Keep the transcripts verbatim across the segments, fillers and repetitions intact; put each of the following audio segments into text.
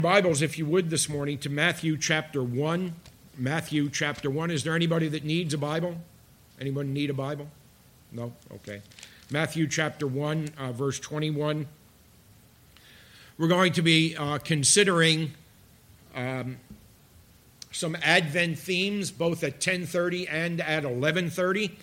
Bibles, if you would, this morning to Matthew chapter one. Matthew chapter one. Is there anybody that needs a Bible? Anyone need a Bible? No? Okay. Matthew chapter one, uh, verse twenty-one. We're going to be uh, considering um, some Advent themes, both at ten thirty and at eleven thirty.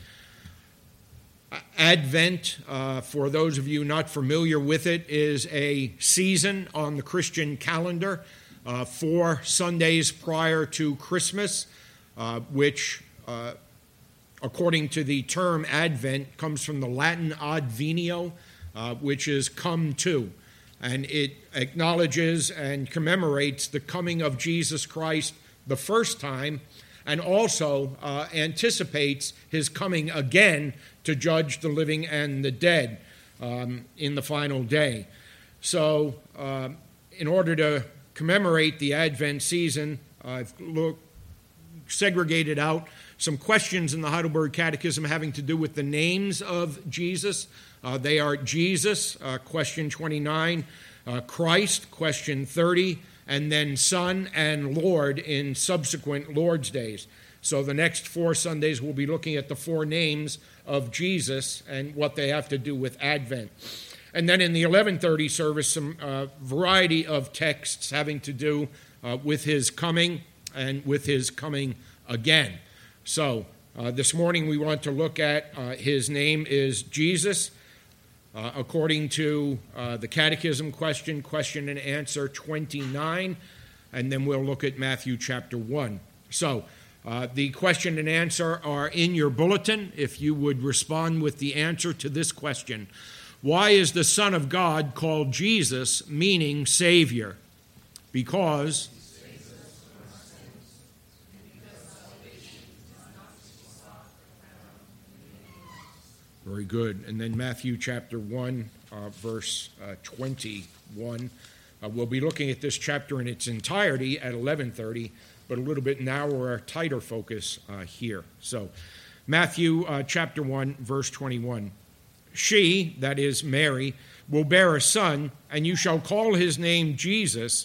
Advent, uh, for those of you not familiar with it, is a season on the Christian calendar, uh, four Sundays prior to Christmas, uh, which, uh, according to the term Advent, comes from the Latin advenio, uh, which is come to, and it acknowledges and commemorates the coming of Jesus Christ the first time, and also uh, anticipates his coming again to judge the living and the dead um, in the final day. So uh, in order to commemorate the Advent season, I've looked, segregated out some questions in the Heidelberg Catechism having to do with the names of Jesus. Uh, they are Jesus, uh, question twenty-nine, uh, Christ, question thirty, and then Son and Lord in subsequent Lord's days. So the next four Sundays we'll be looking at the four names of Jesus and what they have to do with Advent. And then in the eleven thirty service, some uh, variety of texts having to do uh, with his coming and with his coming again. So uh, this morning we want to look at uh, his name is Jesus. Uh, according to uh, the Catechism question, question and answer twenty-nine, and then we'll look at Matthew chapter one. So uh, the question and answer are in your bulletin. If you would respond with the answer to this question: why is the Son of God called Jesus, meaning Savior? Because very good. And then Matthew chapter one, uh, verse uh, twenty-one. Uh, we'll be looking at this chapter in its entirety at eleven thirty, but a little bit narrower, tighter focus uh, here. So Matthew uh, chapter one, verse twenty-one. She, that is Mary, will bear a son, and you shall call his name Jesus,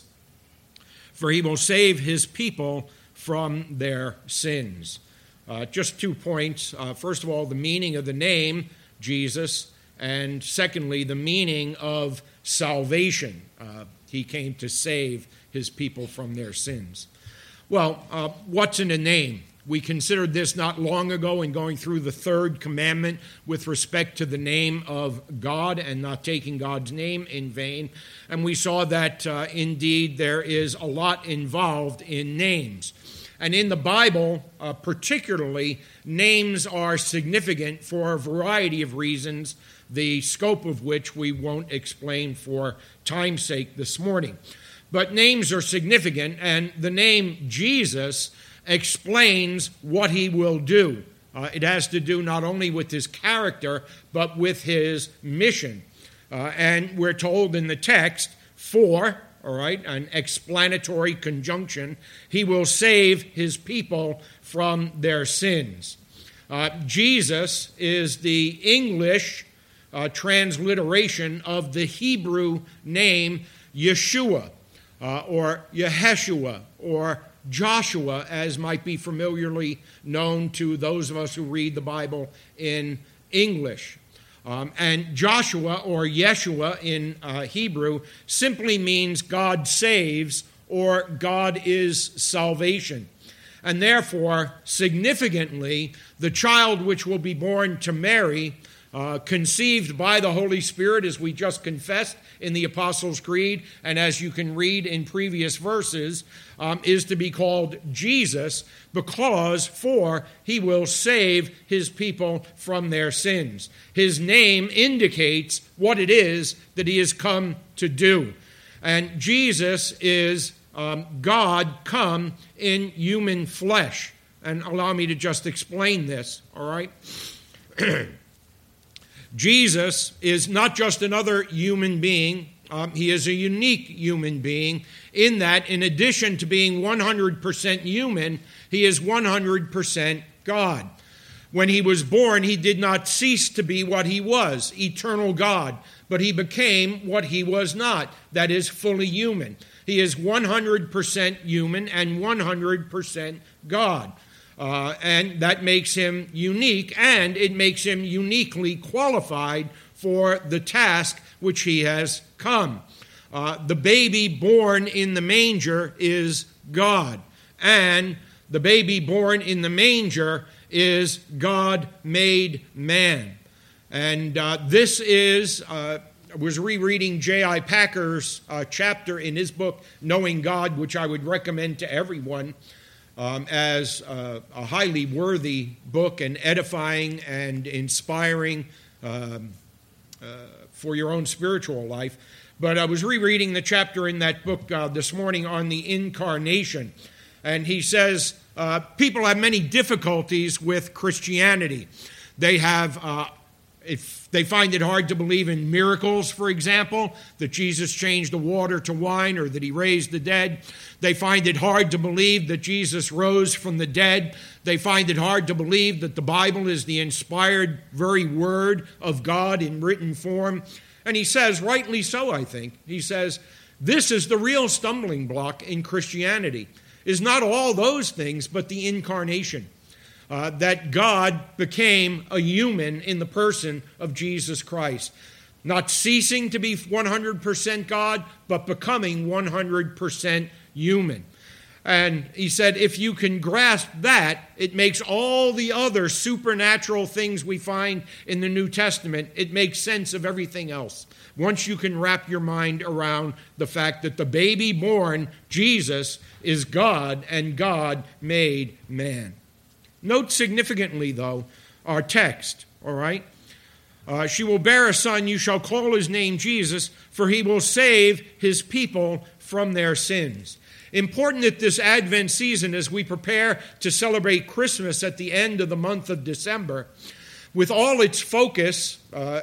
for he will save his people from their sins. Uh, just two points. Uh, first of all, the meaning of the name, Jesus, and secondly, the meaning of salvation. Uh, he came to save his people from their sins. Well, uh, what's in a name? We considered this not long ago in going through the third commandment with respect to the name of God and not taking God's name in vain. And we saw that uh, indeed there is a lot involved in names. And in the Bible, uh, particularly, names are significant for a variety of reasons, the scope of which we won't explain for time's sake this morning. But names are significant, and the name Jesus explains what he will do. Uh, it has to do not only with his character, but with his mission. Uh, and we're told in the text, for... all right, an explanatory conjunction, he will save his people from their sins. Uh, Jesus is the English uh, transliteration of the Hebrew name Yeshua, uh, or Yeshua, or Joshua, as might be familiarly known to those of us who read the Bible in English. Um, and Joshua, or Yeshua in uh, Hebrew, simply means God saves or God is salvation. And therefore, significantly, the child which will be born to Mary, uh, conceived by the Holy Spirit, as we just confessed in the Apostles' Creed, and as you can read in previous verses, um, is to be called Jesus, because for he will save his people from their sins. His name indicates what it is that he has come to do. And Jesus is um, God come in human flesh. And allow me to just explain this, all right? Jesus is not just another human being. Um, he is a unique human being in that, in addition to being one hundred percent human, he is one hundred percent God. When he was born, he did not cease to be what he was, eternal God, but he became what he was not, that is, fully human. He is one hundred percent human and one hundred percent God. Uh, and that makes him unique, and it makes him uniquely qualified for the task which he has come. Uh, the baby born in the manger is God, and the baby born in the manger is God made man. And uh, this is, uh, I was rereading J I Packer's uh, chapter in his book, Knowing God, which I would recommend to everyone um, as uh, a highly worthy book and edifying and inspiring um, uh, for your own spiritual life. But I was rereading the chapter in that book uh, this morning on the incarnation. And he says, uh, people have many difficulties with Christianity. They have, uh, if they find it hard to believe in miracles, for example, that Jesus changed the water to wine or that he raised the dead. They find it hard to believe that Jesus rose from the dead. They find it hard to believe that the Bible is the inspired very word of God in written form. And he says, rightly so, I think, he says, this is the real stumbling block in Christianity, is not all those things, but the incarnation, uh, that God became a human in the person of Jesus Christ, not ceasing to be one hundred percent God, but becoming one hundred percent human. And he said, if you can grasp that, it makes all the other supernatural things we find in the New Testament, it makes sense of everything else. Once you can wrap your mind around the fact that the baby born, Jesus, is God and God made man. Note significantly, though, our text, all right? Uh, she will bear a son, you shall call his name Jesus, for he will save his people from their sins. Important that this Advent season, as we prepare to celebrate Christmas at the end of the month of December, with all its focus, uh,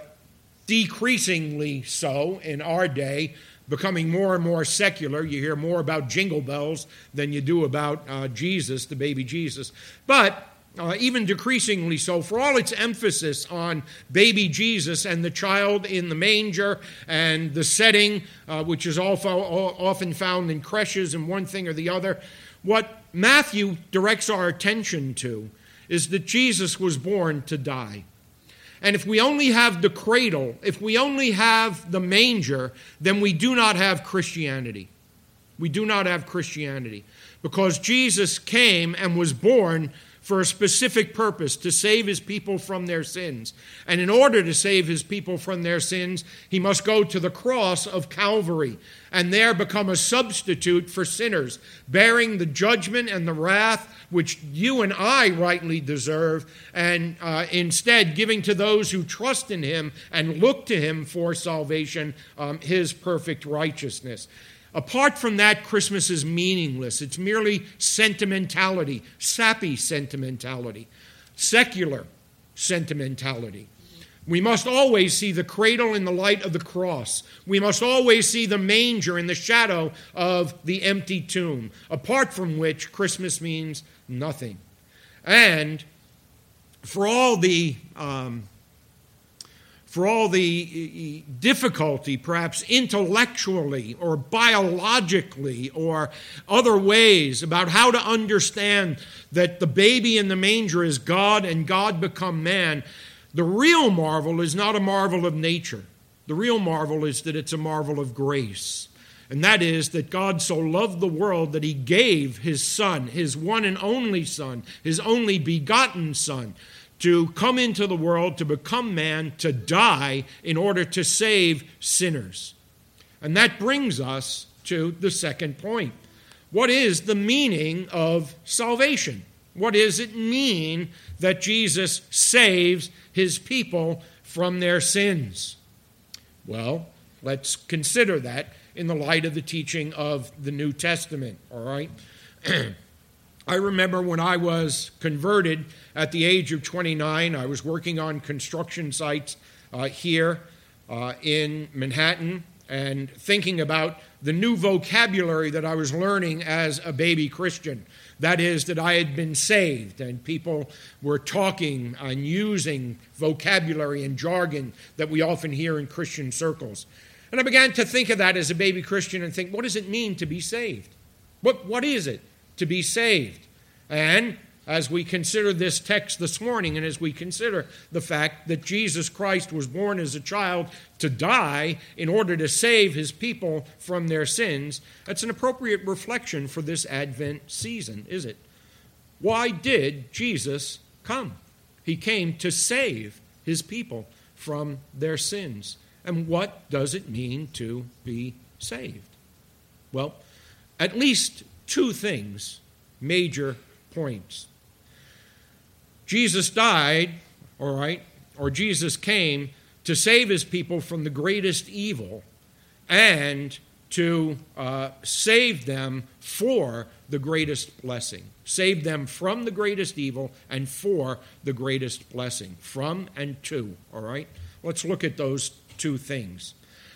decreasingly so in our day, becoming more and more secular. You hear more about jingle bells than you do about uh, Jesus, the baby Jesus. But uh, even decreasingly so, for all its emphasis on baby Jesus and the child in the manger and the setting, uh, which is also often found in creches and one thing or the other, what Matthew directs our attention to is that Jesus was born to die. And if we only have the cradle, if we only have the manger, then we do not have Christianity. We do not have Christianity. Because Jesus came and was born for a specific purpose, to save his people from their sins. And in order to save his people from their sins, he must go to the cross of Calvary and there become a substitute for sinners, bearing the judgment and the wrath which you and I rightly deserve, and uh, instead giving to those who trust in him and look to him for salvation, um, his perfect righteousness. Apart from that, Christmas is meaningless. It's merely sentimentality, sappy sentimentality, secular sentimentality. We must always see the cradle in the light of the cross. We must always see the manger in the shadow of the empty tomb, apart from which Christmas means nothing. And for all the um, for all the difficulty, perhaps intellectually or biologically or other ways about how to understand that the baby in the manger is God and God become man, the real marvel is not a marvel of nature. The real marvel is that it's a marvel of grace. And that is that God so loved the world that he gave his Son, his one and only Son, his only begotten Son, to come into the world, to become man, to die in order to save sinners. And that brings us to the second point. What is the meaning of salvation? What does it mean that Jesus saves his people from their sins? Well, let's consider that in the light of the teaching of the New Testament, all right? I remember when I was converted at the age of twenty-nine, I was working on construction sites uh, here uh, in Manhattan and thinking about the new vocabulary that I was learning as a baby Christian. That is, that I had been saved, and people were talking and using vocabulary and jargon that we often hear in Christian circles. And I began to think of that as a baby Christian and think, what does it mean to be saved? What, what is it to be saved? And as we consider this text this morning, and as we consider the fact that Jesus Christ was born as a child to die in order to save his people from their sins, that's an appropriate reflection for this Advent season, is it? Why did Jesus come? He came to save his people from their sins. And what does it mean to be saved? Well, at least two things, major points. Jesus died, all right, or Jesus came to save his people from the greatest evil and to uh, save them for the greatest blessing. Save them from the greatest evil and for the greatest blessing. From and to, all right? Let's look at those two things.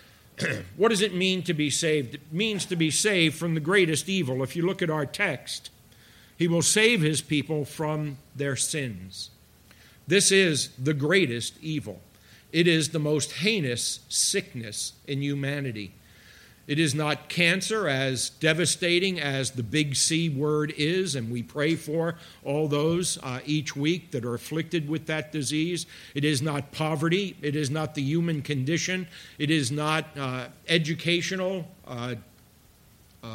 What does it mean to be saved? It means to be saved from the greatest evil. If you look at our text, he will save his people from their sins. This is the greatest evil. It is the most heinous sickness in humanity. It is not cancer, as devastating as the big C word is, and we pray for all those uh, each week that are afflicted with that disease. It is not poverty. It is not the human condition. It is not uh, educational uh, uh,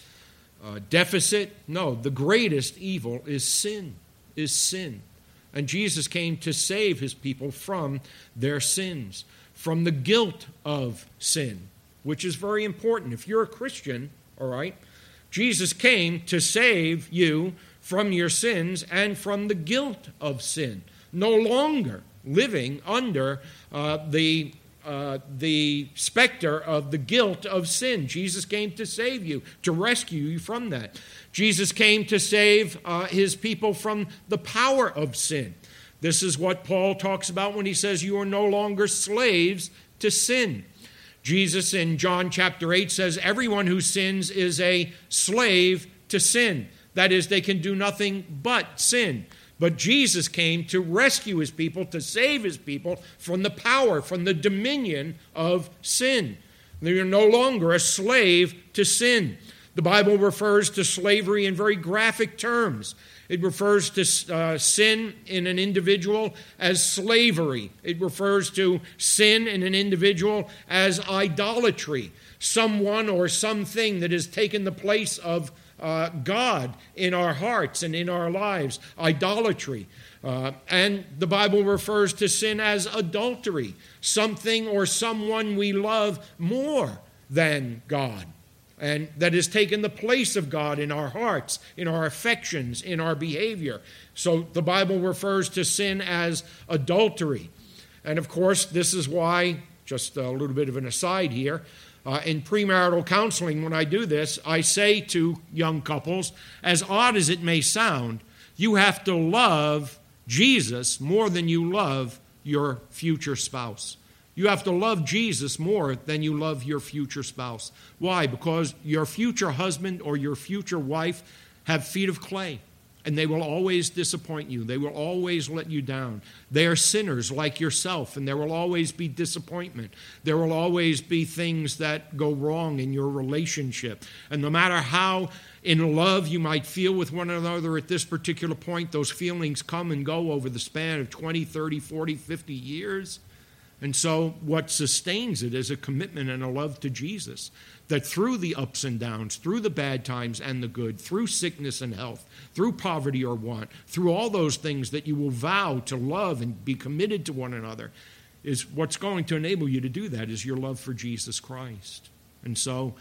uh, deficit. No, the greatest evil is sin, is sin. And Jesus came to save his people from their sins, from the guilt of sin, which is very important. If you're a Christian, all right, Jesus came to save you from your sins and from the guilt of sin. No longer living under uh, the, uh, the specter of the guilt of sin. Jesus came to save you, to rescue you from that. Jesus came to save uh, his people from the power of sin. This is what Paul talks about when he says you are no longer slaves to sin. Jesus in John chapter eight says everyone who sins is a slave to sin. That is, they can do nothing but sin. But Jesus came to rescue his people, to save his people from the power, from the dominion of sin. They are no longer a slave to sin. The Bible refers to slavery in very graphic terms. It refers to uh, sin in an individual as slavery. It refers to sin in an individual as idolatry, someone or something that has taken the place of uh, God in our hearts and in our lives, idolatry. Uh, and the Bible refers to sin as adultery, something or someone we love more than God, and that has taken the place of God in our hearts, in our affections, in our behavior. So the Bible refers to sin as adultery. And of course, this is why, just a little bit of an aside here, uh, in premarital counseling, when I do this, I say to young couples, as odd as it may sound, you have to love Jesus more than you love your future spouse. You have to love Jesus more than you love your future spouse. Why? Because your future husband or your future wife have feet of clay, and they will always disappoint you. They will always let you down. They are sinners like yourself, and there will always be disappointment. There will always be things that go wrong in your relationship. And no matter how in love you might feel with one another at this particular point, those feelings come and go over the span of twenty, thirty, forty, fifty years. And so what sustains it is a commitment and a love to Jesus, that through the ups and downs, through the bad times and the good, through sickness and health, through poverty or want, through all those things that you will vow to love and be committed to one another, is what's going to enable you to do that is your love for Jesus Christ. And so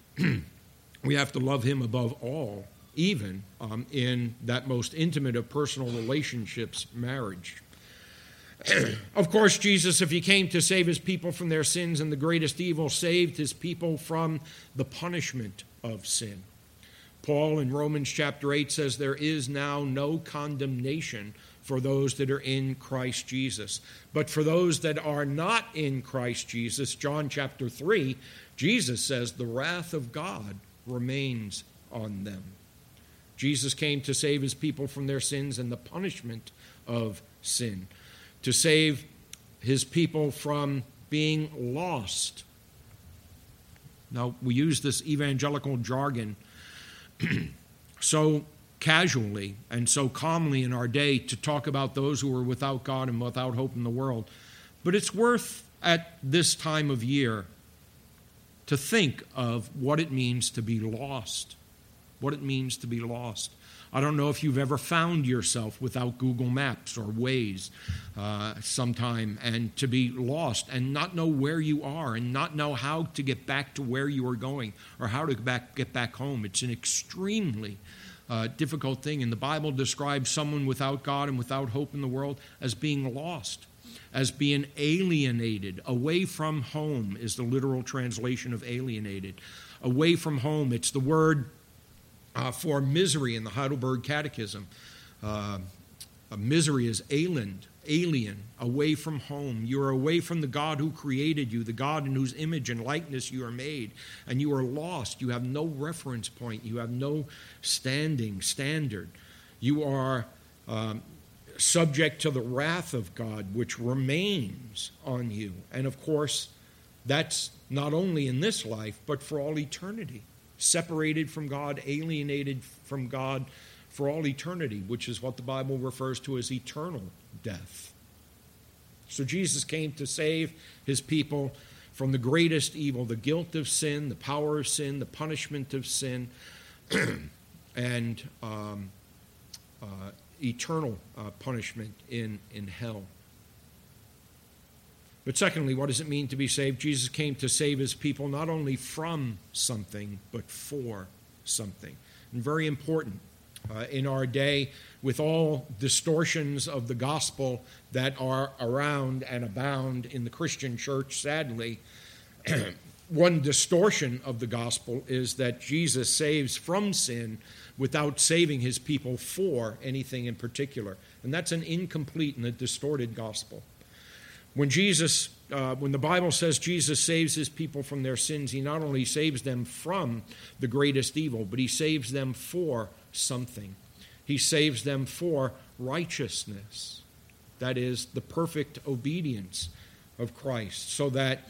we have to love him above all, even um, in that most intimate of personal relationships, marriage. Of course, Jesus, if he came to save his people from their sins and the greatest evil, saved his people from the punishment of sin. Paul in Romans chapter eight says there is now no condemnation for those that are in Christ Jesus. But for those that are not in Christ Jesus, John chapter three, Jesus says the wrath of God remains on them. Jesus came to save his people from their sins and the punishment of sin, to save his people from being lost Now, we use this evangelical jargon so casually and so calmly in our day to talk about those who are without God and without hope in the world. But it's worth, at this time of year, to think of what it means to be lost. What it means to be lost. I don't know if you've ever found yourself without Google Maps or Waze uh, sometime, and to be lost and not know where you are and not know how to get back to where you are going or how to back, get back home. It's an extremely uh, difficult thing. And the Bible describes someone without God and without hope in the world as being lost, as being alienated. Away from home is the literal translation of alienated. Away from home, it's the word Uh, for misery in the Heidelberg Catechism. Uh, misery is alien, alien, away from home. You are away from the God who created you, the God in whose image and likeness you are made, and you are lost. You have no reference point. You have no standing, standard. You are um, subject to the wrath of God, which remains on you. And of course, that's not only in this life, but for all eternity. Separated from God, alienated from God for all eternity, which is what the Bible refers to as eternal death. So Jesus came to save his people from the greatest evil, the guilt of sin, the power of sin, the punishment of sin, and um, uh, eternal uh, punishment in, in hell. But secondly, what does it mean to be saved? Jesus came to save his people not only from something, but for something. And very important uh, in our day, with all distortions of the gospel that are around and abound in the Christian church, sadly, one distortion of the gospel is that Jesus saves from sin without saving his people for anything in particular. And that's an incomplete and a distorted gospel. When Jesus, uh, when the Bible says Jesus saves his people from their sins, he not only saves them from the greatest evil, but he saves them for something. He saves them for righteousness. That is, the perfect obedience of Christ. So that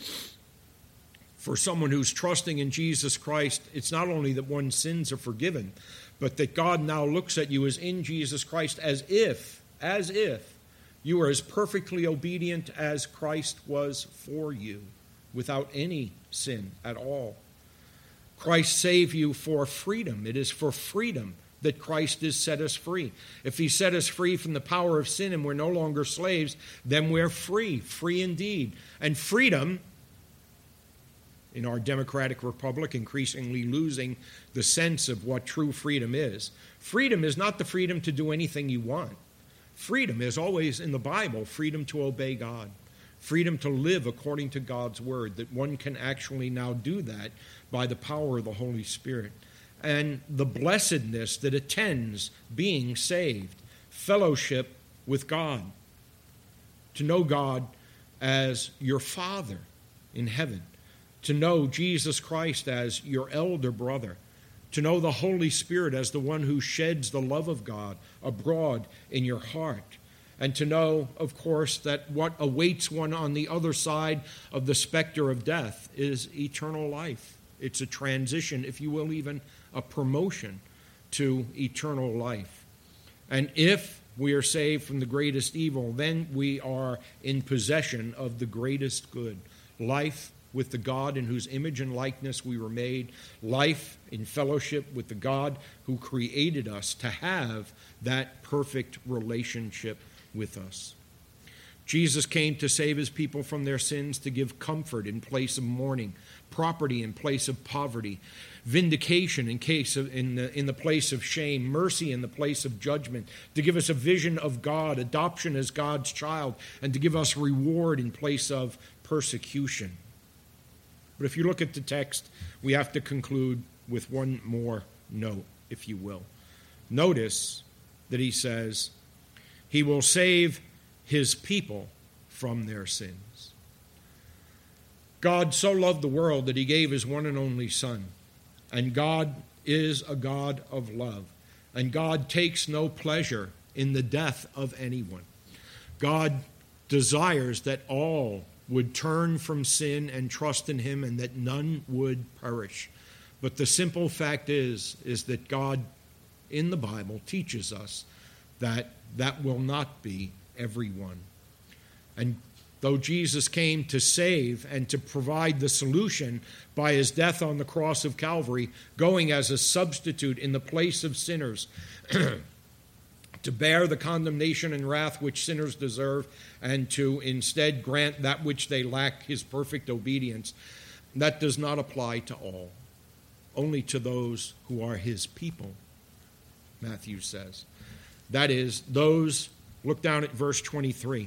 for someone who's trusting in Jesus Christ, it's not only that one's sins are forgiven, but that God now looks at you as in Jesus Christ as if, as if, you are as perfectly obedient as Christ was for you, without any sin at all. Christ saved you for freedom. It is for freedom that Christ has set us free. If he set us free from the power of sin and we're no longer slaves, then we're free, free indeed. And freedom, in our democratic republic, increasingly losing the sense of what true freedom is. Freedom is not the freedom to do anything you want. Freedom is always, in the Bible, freedom to obey God, freedom to live according to God's word, that one can actually now do that by the power of the Holy Spirit. And the blessedness that attends being saved, fellowship with God, to know God as your Father in heaven, to know Jesus Christ as your elder brother, to know the Holy Spirit as the one who sheds the love of God abroad in your heart, and to know, of course, that what awaits one on the other side of the specter of death is eternal life. It's a transition, if you will, even a promotion to eternal life. And if we are saved from the greatest evil, then we are in possession of the greatest good, life with the God in whose image and likeness we were made, life in fellowship with the God who created us to have that perfect relationship with us. Jesus came to save his people from their sins, to give comfort in place of mourning, property in place of poverty, vindication in case of in the in the place of shame, mercy in the place of judgment, to give us a vision of God, adoption as God's child, and to give us reward in place of persecution. But if you look at the text, we have to conclude with one more note, if you will. Notice that he says, he will save his people from their sins. God so loved the world that he gave his one and only Son. And God is a God of love. And God takes no pleasure in the death of anyone. God desires that all would turn from sin and trust in him, and that none would perish. But the simple fact is, is that God in the Bible teaches us that that will not be everyone. And though Jesus came to save and to provide the solution by his death on the cross of Calvary, going as a substitute in the place of sinners, to bear the condemnation and wrath which sinners deserve, and to instead grant that which they lack, his perfect obedience, that does not apply to all, only to those who are his people, Matthew says. That is, those, look down at verse twenty-three.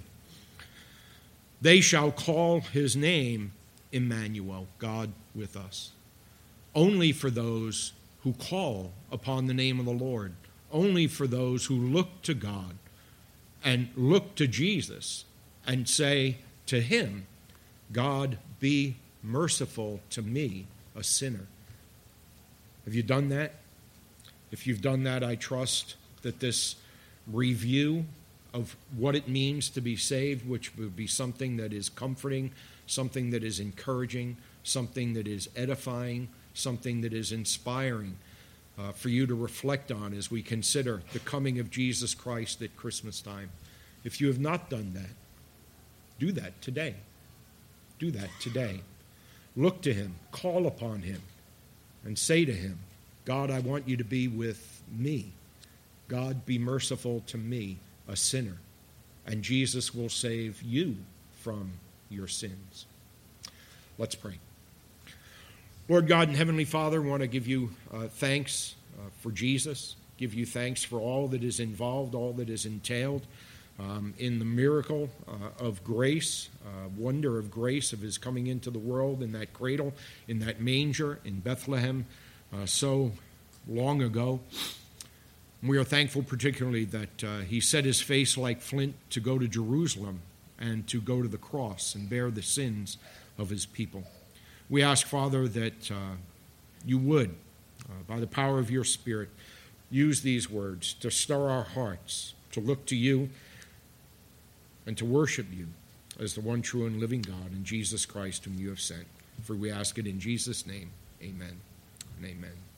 They shall call his name Emmanuel, God with us. Only for those who call upon the name of the Lord. Only for those who look to God and look to Jesus and say to him, God, be merciful to me, a sinner. Have you done that? If you've done that, I trust that this review of what it means to be saved, which would be something that is comforting, something that is encouraging, something that is edifying, something that is inspiring, Uh, for you to reflect on as we consider the coming of Jesus Christ at Christmas time. If you have not done that, do that today. Do that today. Look to him, call upon him, and say to him, God, I want you to be with me. God, be merciful to me, a sinner. And Jesus will save you from your sins. Let's pray. Lord God and Heavenly Father, I want to give you uh, thanks uh, for Jesus, give you thanks for all that is involved, all that is entailed um, in the miracle uh, of grace, uh, wonder of grace of his coming into the world in that cradle, in that manger in Bethlehem uh, so long ago. We are thankful particularly that uh, he set his face like flint to go to Jerusalem and to go to the cross and bear the sins of his people. We ask, Father, that uh, you would, uh, by the power of your Spirit, use these words to stir our hearts, to look to you, and to worship you as the one true and living God, in Jesus Christ whom you have sent. For we ask it in Jesus' name. Amen and amen.